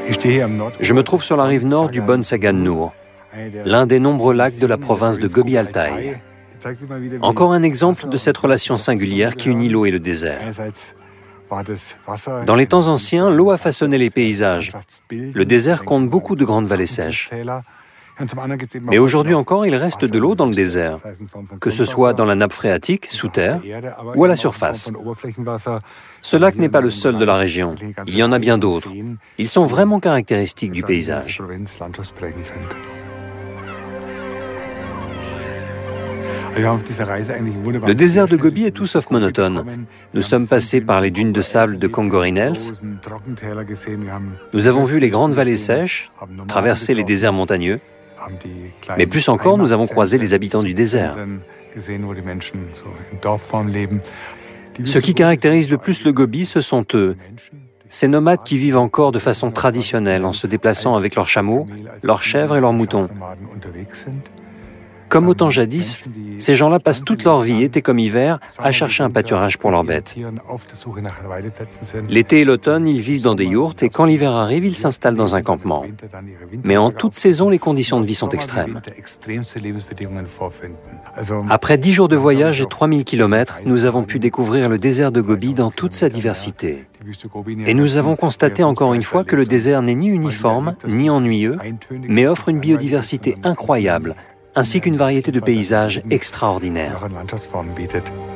Je me trouve sur la rive nord du Bon Sagan Nour, l'un des nombreux lacs de la province de Gobi Altaï. Encore un exemple de cette relation singulière qui unit l'eau et le désert. Dans les temps anciens, l'eau a façonné les paysages. Le désert compte beaucoup de grandes vallées sèches. Mais aujourd'hui encore, il reste de l'eau dans le désert, que ce soit dans la nappe phréatique, sous terre, ou à la surface. Ce lac n'est pas le seul de la région. Il y en a bien d'autres. Ils sont vraiment caractéristiques du paysage. Le désert de Gobi est tout sauf monotone. Nous sommes passés par les dunes de sable de Kongorinels. Nous avons vu les grandes vallées sèches, traversé les déserts montagneux. Mais plus encore, nous avons croisé les habitants du désert. Ce qui caractérise le plus le Gobi, ce sont eux. Ces nomades qui vivent encore de façon traditionnelle en se déplaçant avec leurs chameaux, leurs chèvres et leurs moutons. Comme au temps jadis, ces gens-là passent toute leur vie, été comme hiver, à chercher un pâturage pour leurs bêtes. L'été et l'automne, ils vivent dans des yourtes et quand l'hiver arrive, ils s'installent dans un campement. Mais en toute saison, les conditions de vie sont extrêmes. Après 10 jours de voyage et 3000 km, nous avons pu découvrir le désert de Gobi dans toute sa diversité. Et nous avons constaté encore une fois que le désert n'est ni uniforme, ni ennuyeux, mais offre une biodiversité incroyable, ainsi qu'une variété de paysages extraordinaires.